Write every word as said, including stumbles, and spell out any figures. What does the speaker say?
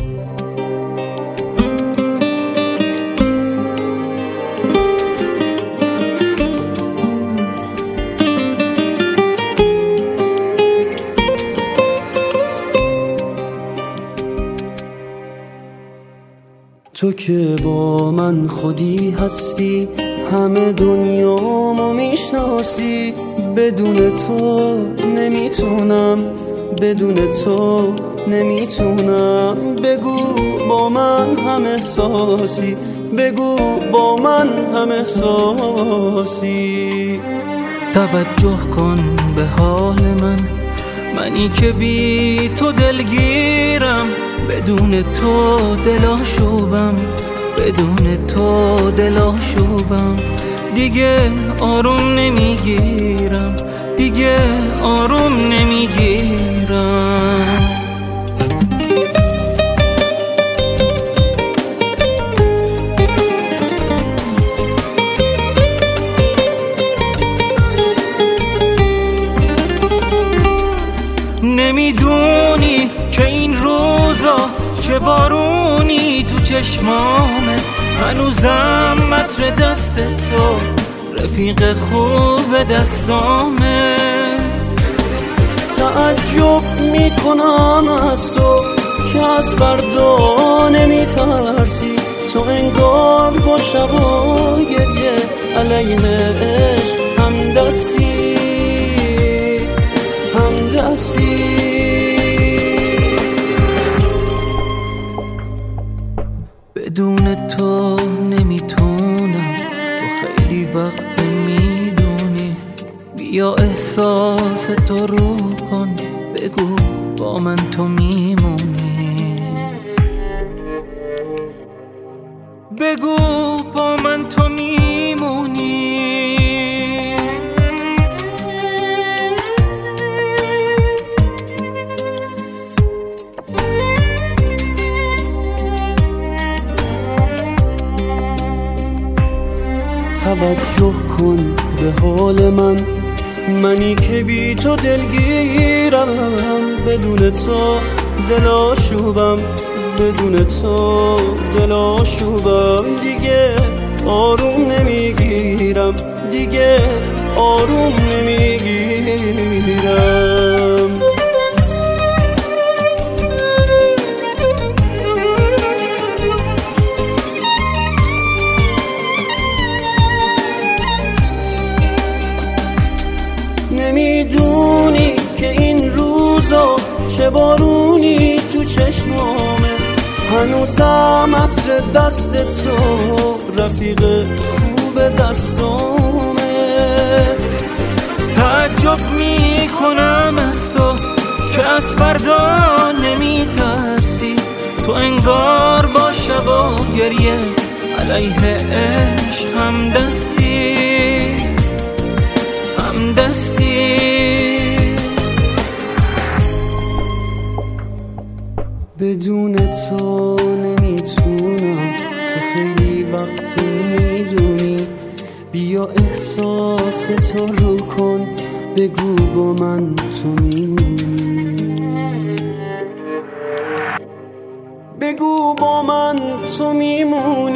تو که با من خودی هستی، همه دنیامو میشناسی. بدون تو نمیتونم، بدون تو نمیتونم. بگو با من هم احساسی، بگو با من هم احساسی. توجه کن به حال من، منی که بی تو دلگیرم. بدون تو دلاشوبم، بدون تو دلاشوبم. دیگه آروم نمیگیرم، دیگه آروم نمیگیرم. نمیدونی که این روزا چه بارونی تو چشمامه. هنوزم عطر دست تو رفیق خوب دستامه. تعجب میکنم از تو که از فردا نمیترسی. تو انگار با شب و گریه علیه عشق هم دستی، هم دستی. بدون تو نمیتونم، تو خیلی وقت میدونی. بیا احساس تو رو کن، بگو با من تو میمونی. بگو با من تو میمونی. توجه کن به حال من، منی که بی تو دلگیرم. بدون تو دلاشوبم، بدون تو دلاشوبم. دیگه آروم نمیگیرم، دیگه آروم نمیگیرم. نمیدونی که این روزا چه بارونی تو چشمامه. هنوزم عطر دست تو رفیق خوب دستامه. تعجب میکنم از تو که از فردا نمیترسی. تو انگار با شب و گریه علیه عشق هم دستی، هم دستی. بدون تو نمیتونم، تو خیلی وقت میدونی. بیا احساس تو رو کن، بگو با من تو میمونی. بگو با من تو میمونی.